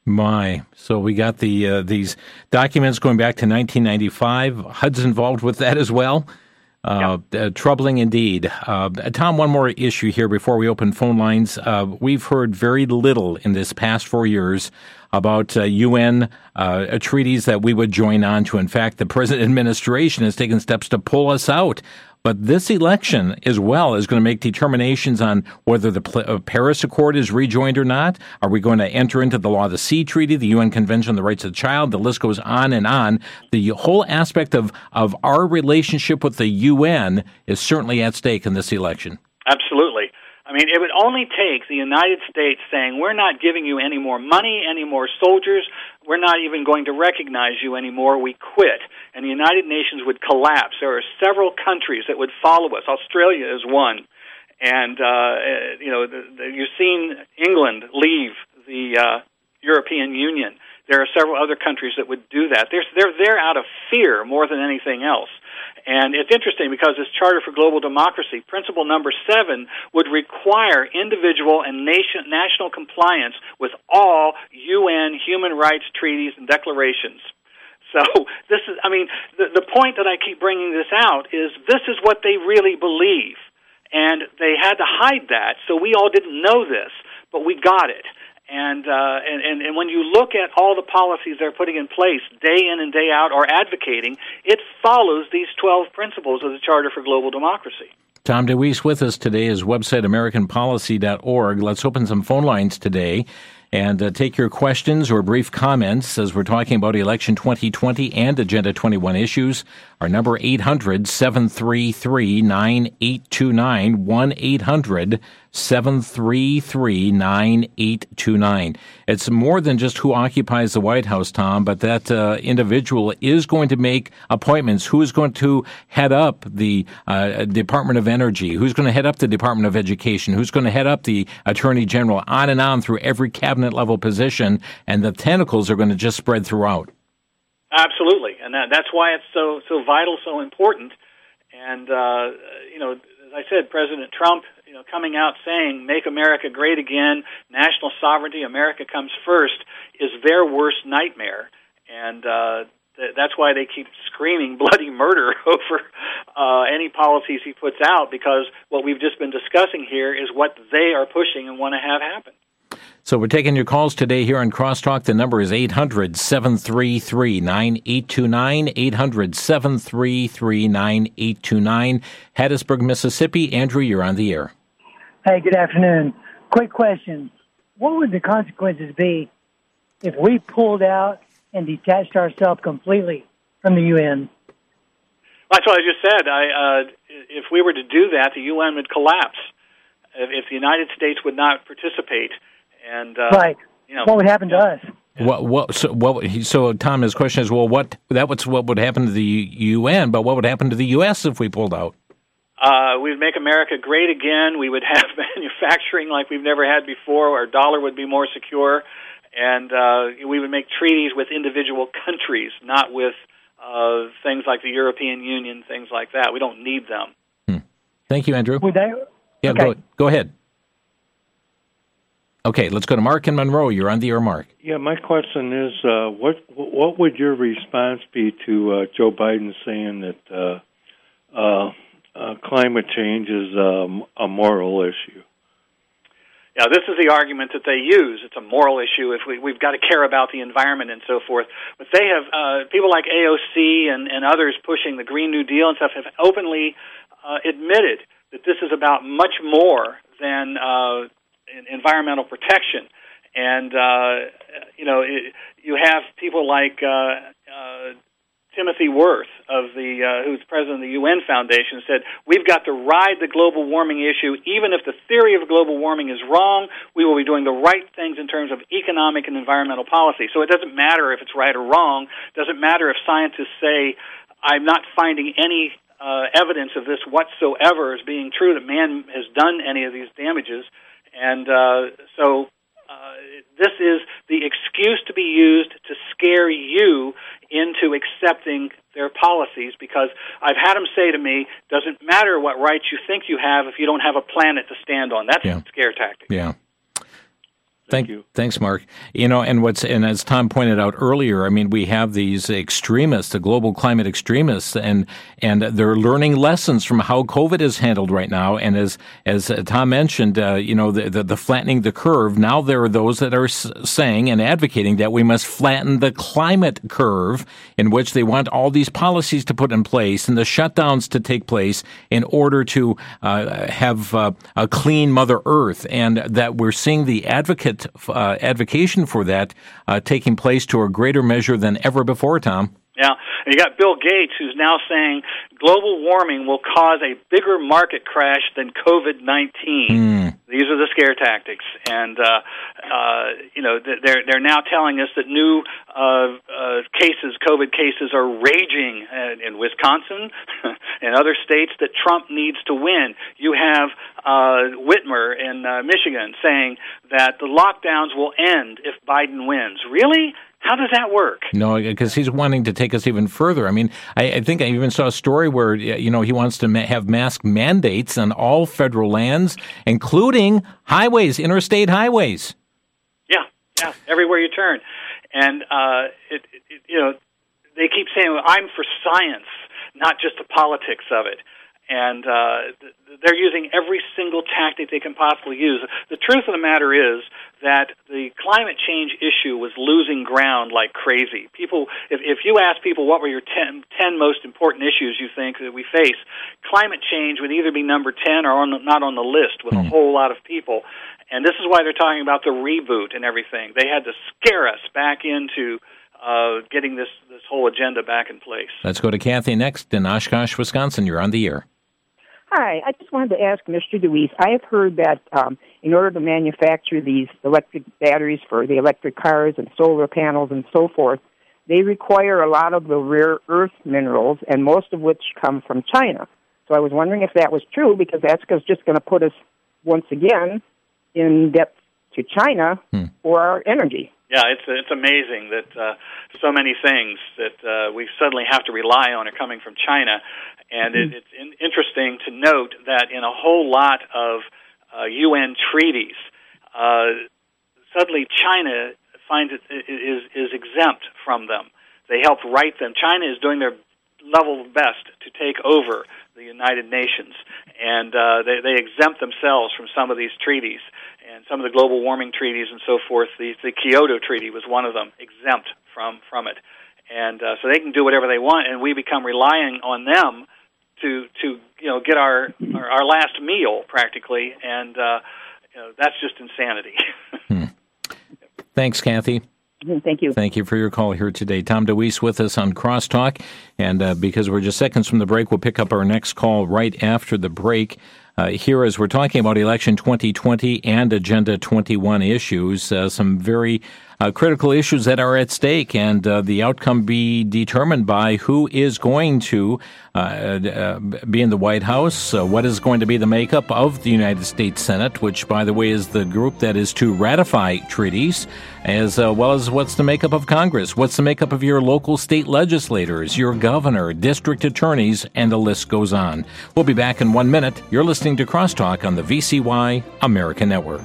My, so we got the uh, these documents going back to nineteen ninety-five. H U D's involved with that as well. Uh, yeah. uh, troubling indeed. Uh, Tom, one more issue here before we open phone lines. Uh, we've heard very little in this past four years about uh, U N uh, treaties that we would join on to. In fact, the present administration has taken steps to pull us out. But this election as well is going to make determinations on whether the uh, Paris Accord is rejoined or not. Are we going to enter into the Law of the Sea Treaty, the U N Convention on the Rights of the Child? The list goes on and on. The whole aspect of, of our relationship with the U N is certainly at stake in this election. Absolutely. I mean, it would only take the United States saying, we're not giving you any more money, any more soldiers, we're not even going to recognize you anymore, we quit. And the United Nations would collapse. There are several countries that would follow us. Australia is one. And, uh, you know, the, the, you've seen England leave the uh, European Union. There are several other countries that would do that. They're, they're there out of fear more than anything else. And it's interesting because this Charter for Global Democracy, principle number seven, would require individual and nation, national compliance with all U N human rights treaties and declarations. So this is, I mean, the, the point that I keep bringing this out is this is what they really believe. And they had to hide that, so we all didn't know this, but we got it. And, uh, and, and, and when you look at all the policies they're putting in place day in and day out or advocating, it follows these twelve principles of the Charter for Global Democracy. Tom DeWeese with us today. His website, American Policy dot org. Let's open some phone lines today and uh, take your questions or brief comments as we're talking about Election twenty twenty and Agenda twenty-one issues. Our number, eight hundred, seven three three, nine eight two nine, one eight hundred, seven three three, nine eight two nine. It's more than just who occupies the White House, Tom, but that uh, individual is going to make appointments. Who is going to head up the uh, Department of Energy? Who's going to head up the Department of Education? Who's going to head up the Attorney General? On and on through every cabinet-level position, and the tentacles are going to just spread throughout. Absolutely, and that, that's why it's so so vital, so important. And, uh, you know, as I said, President Trump, you know, coming out saying, make America great again, national sovereignty, America comes first, is their worst nightmare. And uh, th- that's why they keep screaming bloody murder over uh, any policies he puts out, because what we've just been discussing here is what they are pushing and want to have happen. So we're taking your calls today here on Crosstalk. The number is eight hundred, seven three three, nine eight two nine, eight hundred, seven three three, nine eight two nine. Hattiesburg, Mississippi. Andrew, you're on the air. Hey, good afternoon. Quick question. What would the consequences be if we pulled out and detached ourselves completely from the U N? That's what I just said. I, uh, if we were to do that, the U N would collapse. If, if the United States would not participate. And, uh, right. You know, what would happen yeah. to us? What? What? So, what? So, Tom, his question is, well, what? That was what would happen to the U N, but what would happen to the U S if we pulled out? Uh, we would make America great again. We would have manufacturing like we've never had before. Our dollar would be more secure, and uh, we would make treaties with individual countries, not with uh, things like the European Union, things like that. We don't need them. Hmm. Thank you, Andrew. Would they? Yeah, okay. go go ahead. Okay, let's go to Mark in Monroe. You're on the air, Mark. Yeah, my question is, uh, what what would your response be to uh, Joe Biden saying that uh, uh, uh, climate change is um, a moral issue? Yeah, this is the argument that they use. It's a moral issue. If we, we've got to care about the environment and so forth. But they have uh, people like A O C and, and others pushing the Green New Deal and stuff have openly uh, admitted that this is about much more than uh, environmental protection. And, uh, you know, it, you have people like uh, uh, Timothy Worth, of the uh, who's president of the U N Foundation, said, we've got to ride the global warming issue. Even if the theory of global warming is wrong, we will be doing the right things in terms of economic and environmental policy. So it doesn't matter if it's right or wrong. It doesn't matter if scientists say, I'm not finding any uh, evidence of this whatsoever as being true, that man has done any of these damages. And uh, so uh, this is the excuse to be used to scare you into accepting their policies, because I've had them say to me, doesn't matter what rights you think you have if you don't have a planet to stand on. That's yeah. a scare tactic. Yeah. Thank Thank, you. Thanks, Mark. You know, and what's and as Tom pointed out earlier, I mean, we have these extremists, the global climate extremists, and and they're learning lessons from how COVID is handled right now. And as as Tom mentioned, uh, you know, the, the the flattening the curve. Now there are those that are s- saying and advocating that we must flatten the climate curve, in which they want all these policies to put in place and the shutdowns to take place in order to uh, have uh, a clean Mother Earth, and that we're seeing the advocate. Uh, advocation for that uh, taking place to a greater measure than ever before, Tom. Yeah, and you got Bill Gates, who's now saying global warming will cause a bigger market crash than COVID nineteen. Mm. These are the scare tactics, and uh, uh, you know they're they're now telling us that new uh, uh, cases, COVID cases, are raging in Wisconsin and other states that Trump needs to win. You have uh, Whitmer in uh, Michigan saying that the lockdowns will end if Biden wins. Really? How does that work? No, because he's wanting to take us even further. I mean, I, I think I even saw a story where, you know, he wants to ma- have mask mandates on all federal lands, including highways, interstate highways. Yeah, yeah, everywhere you turn. And, uh, it, it, you know, they keep saying, well, I'm for science, not just the politics of it. And uh, they're using every single tactic they can possibly use. The truth of the matter is that the climate change issue was losing ground like crazy. People, if, if you ask people what were your ten, ten most important issues you think that we face, climate change would either be number ten or on the, not on the list with mm. a whole lot of people. And this is why they're talking about the reboot and everything. They had to scare us back into uh, getting this, this whole agenda back in place. Let's go to Kathy next in Oshkosh, Wisconsin. You're on the air. Hi, I just wanted to ask Mister DeWeese, I have heard that um, in order to manufacture these electric batteries for the electric cars and solar panels and so forth, they require a lot of the rare earth minerals, and most of which come from China. So I was wondering if that was true, because that's just going to put us, once again, in debt to China hmm. for our energy. Yeah, it's it's amazing that uh, so many things that uh, we suddenly have to rely on are coming from China. And it, it's in, interesting to note that in a whole lot of uh, U N treaties, uh, suddenly China finds it is is exempt from them. They helped write them. China is doing their level best to take over the United Nations, and uh, they, they exempt themselves from some of these treaties and some of the global warming treaties and so forth. The, the Kyoto Treaty was one of them, exempt from from it, and uh, so they can do whatever they want, and we become relying on them to to you know get our our, our last meal practically, and uh, you know, that's just insanity. hmm. Thanks, Kathy. Thank you. Thank you for your call here today. Tom DeWeese with us on Crosstalk, and uh, because we're just seconds from the break, we'll pick up our next call right after the break. Uh, here, as we're talking about Election twenty twenty and Agenda twenty-one issues, uh, some very uh, critical issues that are at stake, and uh, the outcome be determined by who is going to uh, uh, be in the White House, uh, what is going to be the makeup of the United States Senate, which, by the way, is the group that is to ratify treaties, as uh, well as what's the makeup of Congress, what's the makeup of your local state legislators, your governor, district attorneys, and the list goes on. We'll be back in one minute. You're listening to Crosstalk on the V C Y American Network.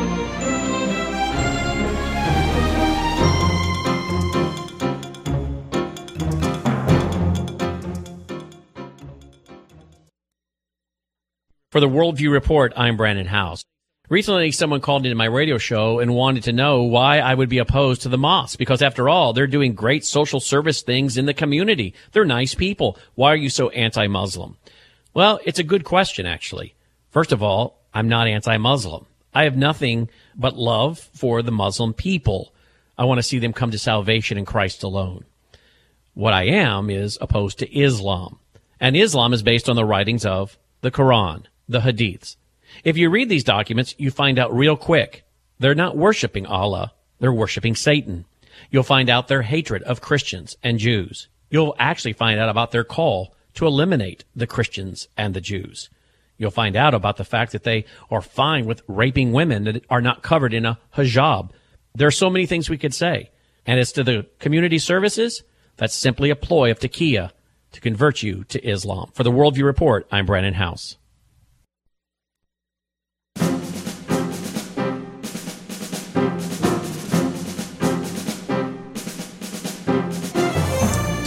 For the Worldview Report, I'm Brandon House. Recently, someone called into my radio show and wanted to know why I would be opposed to the mosques, because after all, they're doing great social service things in the community. They're nice people. Why are you so anti-Muslim? Well, it's a good question, actually. First of all, I'm not anti-Muslim. I have nothing but love for the Muslim people. I want to see them come to salvation in Christ alone. What I am is opposed to Islam. And Islam is based on the writings of the Quran, the Hadiths. If you read these documents, you find out real quick they're not worshiping Allah, they're worshiping Satan. You'll find out their hatred of Christians and Jews. You'll actually find out about their call to eliminate the Christians and the Jews. You'll find out about the fact that they are fine with raping women that are not covered in a hijab. There are so many things we could say. And as to the community services, that's simply a ploy of Taqiyya to convert you to Islam. For the Worldview Report, I'm Brandon House.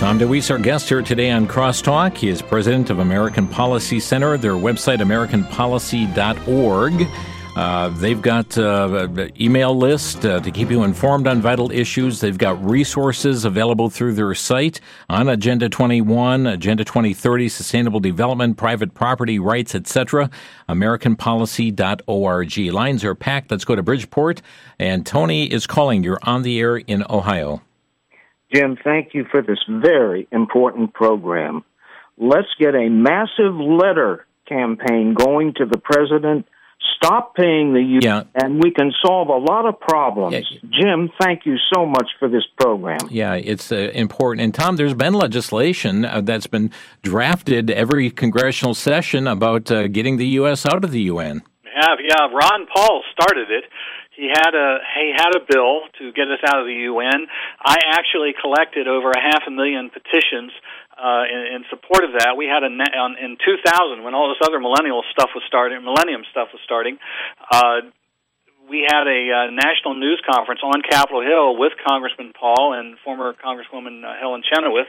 Tom DeWeese, our guest here today on Crosstalk. He is president of American Policy Center, their website, american policy dot org. Uh, they've got uh, an email list uh, to keep you informed on vital issues. They've got resources available through their site on Agenda twenty-one, Agenda twenty thirty, Sustainable Development, Private Property Rights, et cetera. american policy dot org. Lines are packed. Let's go to Bridgeport. And Tony is calling. You're on the air in Ohio. Jim, thank you for this very important program. Let's get a massive letter campaign going to the president. Stop paying the U S, yeah. and we can solve a lot of problems. Yeah. Jim, thank you so much for this program. Yeah, it's uh, important. And, Tom, there's been legislation uh, that's been drafted every congressional session about uh, getting the U S out of the U N. Yeah, yeah. Ron Paul started it. He had a he had a bill to get us out of the U N. I actually collected over a half a million petitions Uh, in, in support of that. We had a on, in two thousand, when all this other millennial stuff was starting, millennium stuff was starting, uh, we had a uh, national news conference on Capitol Hill with Congressman Paul and former Congresswoman uh, Helen Chenoweth,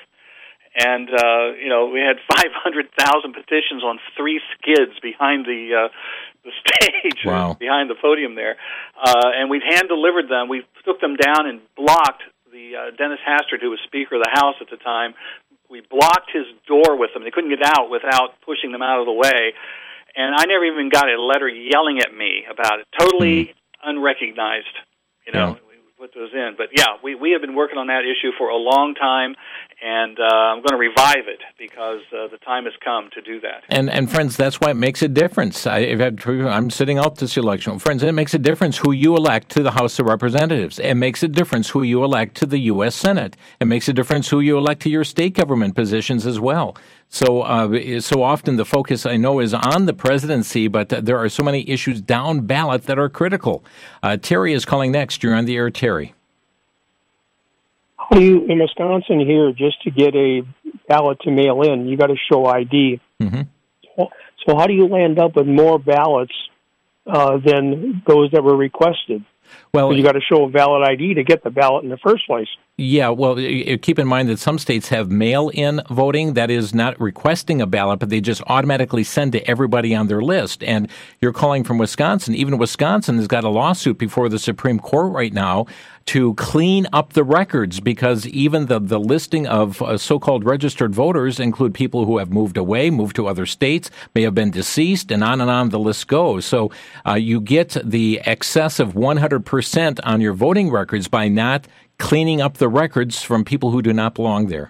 and uh, you know we had five hundred thousand petitions on three skids behind the uh, the stage, wow. behind the podium there, uh, and we hand delivered them. We took them down and blocked the uh, Dennis Hastert, who was Speaker of the House at the time. We blocked his door with them. They couldn't get out without pushing them out of the way. And I never even got a letter yelling at me about it. Totally mm-hmm. unrecognized, you know. Yeah. We put those in. But, yeah, we, we have been working on that issue for a long time, and uh, I'm going to revive it because uh, the time has come to do that. And, and friends, that's why it makes a difference. I, I'm sitting out this election. Friends, it makes a difference who you elect to the House of Representatives. It makes a difference who you elect to the U S Senate. It makes a difference who you elect to your state government positions as well. So uh, so often the focus, I know, is on the presidency, but there are so many issues down ballot that are critical. Uh, Terry is calling next. You're on the air, Terry. How do you, in Wisconsin here, just to get a ballot to mail in, you got to show I D. Mm-hmm. So, so how do you land up with more ballots uh, than those that were requested? Well, you got to show a valid I D to get the ballot in the first place. Yeah, well, keep in mind that some states have mail-in voting. That is not requesting a ballot, but they just automatically send to everybody on their list. And you're calling from Wisconsin. Even Wisconsin has got a lawsuit before the Supreme Court right now to clean up the records, because even the, the listing of uh, so-called registered voters include people who have moved away, moved to other states, may have been deceased, and on and on the list goes. So uh, you get the excess of one hundred percent on your voting records by not cleaning up the records from people who do not belong there.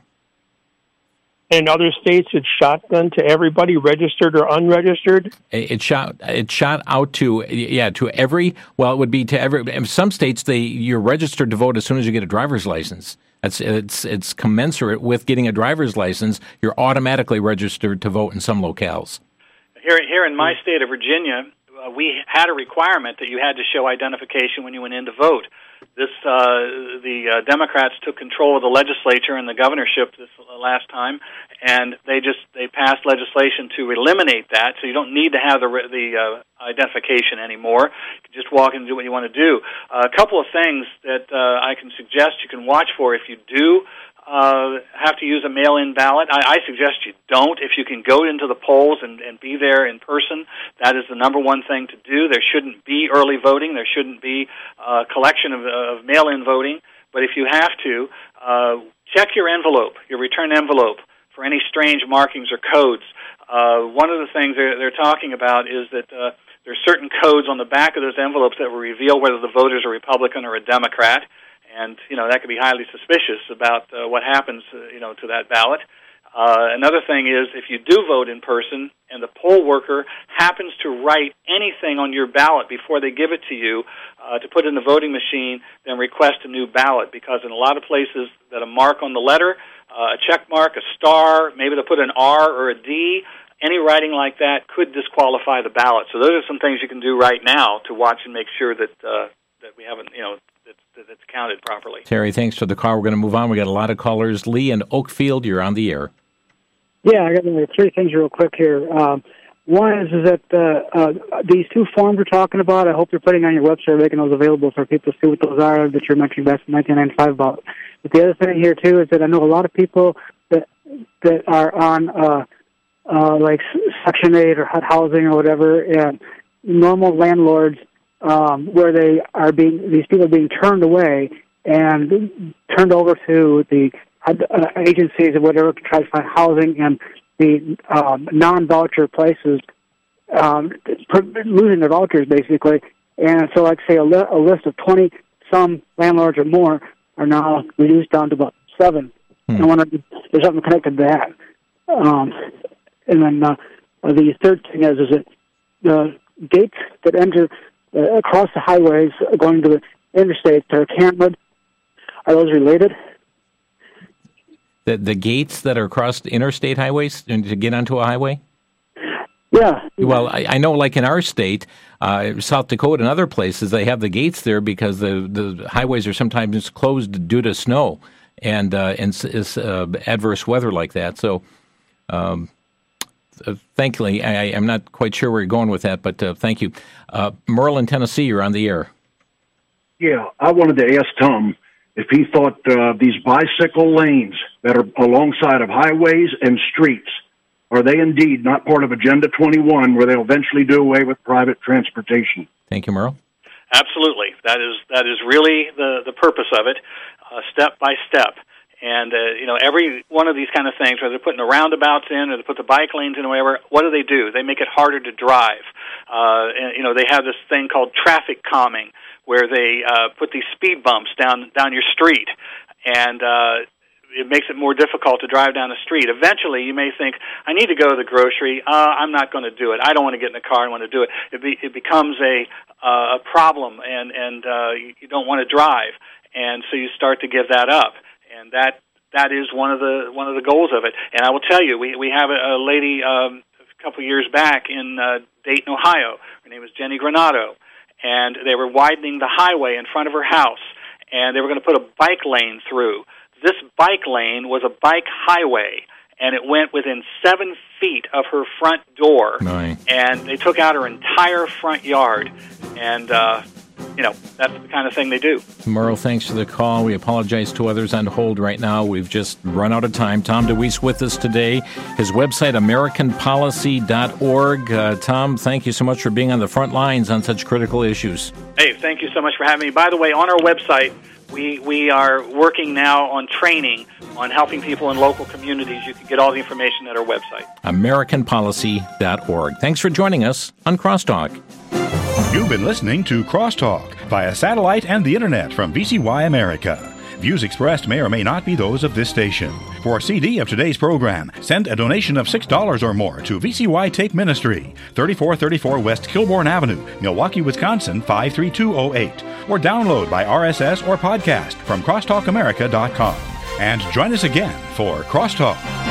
In other states, it's shotgun to everybody, registered or unregistered? It shot it shot out to yeah to every well it would be to every. In some states, they you're registered to vote as soon as you get a driver's license. That's it's it's commensurate with getting a driver's license. You're automatically registered to vote in some locales. Here here in my state of Virginia, uh, we had a requirement that you had to show identification when you went in to vote. This uh, the uh, Democrats took control of the legislature and the governorship this uh, last time, and they just they passed legislation to eliminate that. So you don't need to have the the uh, identification anymore. You can just walk in and do what you want to do. Uh, a couple of things that uh, I can suggest you can watch for if you do uh, have to use a mail-in ballot. I, I suggest you don't. If you can go into the polls and, and be there in person, that is the number one thing to do. There shouldn't be early voting. There shouldn't be a collection of, of mail-in voting. But if you have to, uh, check your envelope, your return envelope, for any strange markings or codes. Uh, one of the things they're, they're talking about is that uh, there's certain codes on the back of those envelopes that will reveal whether the voter's a Republican or a Democrat. And, you know, that could be highly suspicious about uh, what happens, uh, you know, to that ballot. Uh, another thing is if you do vote in person and the poll worker happens to write anything on your ballot before they give it to you uh, to put in the voting machine, then request a new ballot, because in a lot of places that a mark on the letter, uh, a check mark, a star, maybe they'll put an R or a D, any writing like that could disqualify the ballot. So those are some things you can do right now to watch and make sure that uh, that we haven't, you know, that it's counted properly. Terry, thanks for the call. We're going to move on. We got a lot of callers. Lee and Oakfield, you're on the air. Yeah, I got three things real quick here. Um, one is, is that uh, uh, these two forms we're talking about, I hope you're putting on your website, making those available for people to see what those are that you're mentioning back in nineteen ninety-five about. But the other thing here, too, is that I know a lot of people that are on uh, uh, like Section eight or H U D housing or whatever, and normal landlords um, where they are being these people are being turned away and turned over to the uh, agencies or whatever to try to find housing, and the um, non-voucher places um, losing their vouchers basically. And so, like say, a, li- a list of twenty some landlords or more are now reduced down to about seven. Hmm. I wonder if there's something connected to that. Um, and then uh, the third thing is, is that the gates that enter uh, across the highways going to the interstates that are cambered, are those related? The the gates that are across the interstate highways to get onto a highway? Yeah. Well, I, I know, like in our state, uh, South Dakota and other places, they have the gates there because the, the highways are sometimes closed due to snow and uh, and is uh, adverse weather like that. So, um, uh, thankfully, I, I'm not quite sure where you're going with that, but uh, thank you. Uh, Merle in Tennessee, you're on the air. Yeah, I wanted to ask Tom if he thought uh, these bicycle lanes that are alongside of highways and streets, are they indeed not part of Agenda twenty-one, where they'll eventually do away with private transportation? Thank you, Merle. Absolutely. That is that is really the, the purpose of it, uh, step by step. And, uh, you know, every one of these kind of things, whether they're putting the roundabouts in or they put the bike lanes in or whatever, what do they do? They make it harder to drive. Uh, and, you know, they have this thing called traffic calming, where they uh, put these speed bumps down down your street. And uh it makes it more difficult to drive down the street. Eventually, you may think, I need to go to the grocery. Uh, I'm not going to do it. I don't want to get in the car and want to do it. It, be, it becomes a uh, a problem, and, and uh, you, you don't want to drive. And so you start to give that up. And that that is one of the one of the goals of it. And I will tell you, we, we have a, a lady um, a couple of years back in uh, Dayton, Ohio. Her name was Jenny Granato. And they were widening the highway in front of her house, and they were going to put a bike lane through. This bike lane was a bike highway, and it went within seven feet of her front door. Right. And they took out her entire front yard. And, uh, you know, that's the kind of thing they do. Merle, thanks for the call. We apologize to others on hold right now. We've just run out of time. Tom DeWeese with us today. His website, american policy dot org. Uh, Tom, thank you so much for being on the front lines on such critical issues. Hey, thank you so much for having me. By the way, on our website, We we are working now on training on helping people in local communities. You can get all the information at our website. american policy dot org. Thanks for joining us on Crosstalk. You've been listening to Crosstalk via satellite and the internet from V C Y America. Views expressed may or may not be those of this station. For a C D of today's program, send a donation of six dollars or more to V C Y Take Ministry, thirty-four thirty-four West Kilbourne Avenue, Milwaukee, Wisconsin, five three two oh eight. Or download by R S S or podcast from crosstalk america dot com. And join us again for Crosstalk.